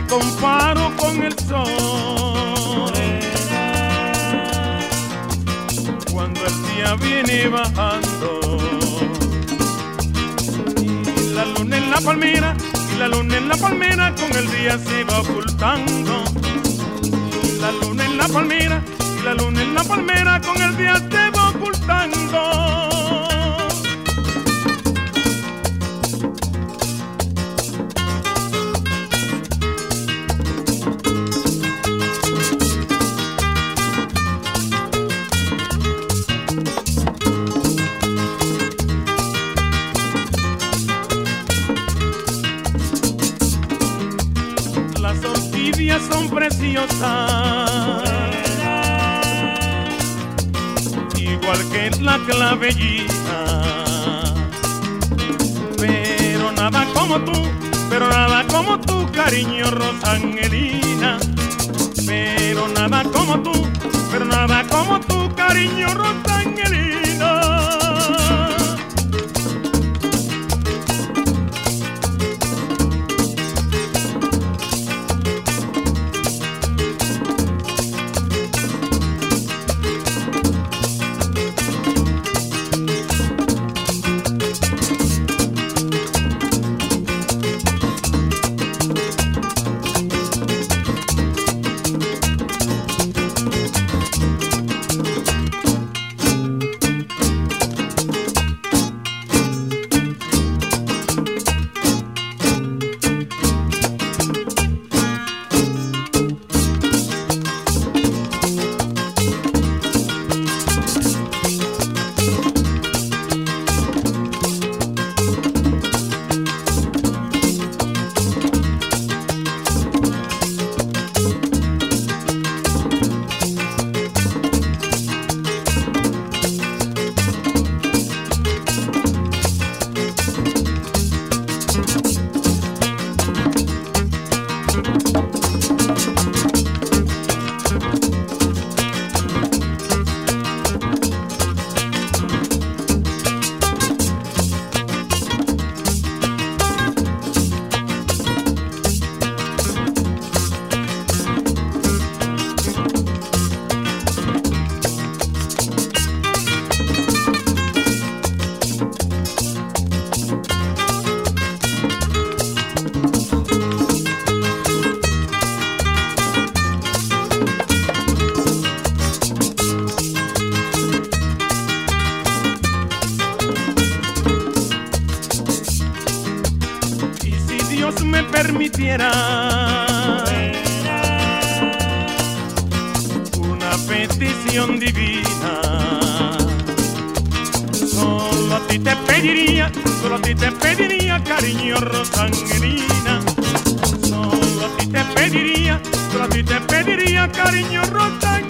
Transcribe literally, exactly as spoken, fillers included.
comparo con el sol. Cuando el día viene bajando y la luna en la palmera, y la luna en la palmera con el día se va ocultando. Y la luna en la palmera, y la luna en la palmera con el día se va ocultando. Las orquídeas son preciosas, igual que la clavellita, pero nada como tú, pero nada como tú, cariño Rosangelina, pero nada como tú, pero nada como tú, cariño Rosangelina. Dios me permitiera una petición divina, solo a ti te pediría, solo a ti te pediría, cariño Rosangelina, solo a ti te pediría, solo a ti te pediría, cariño Rosangelina.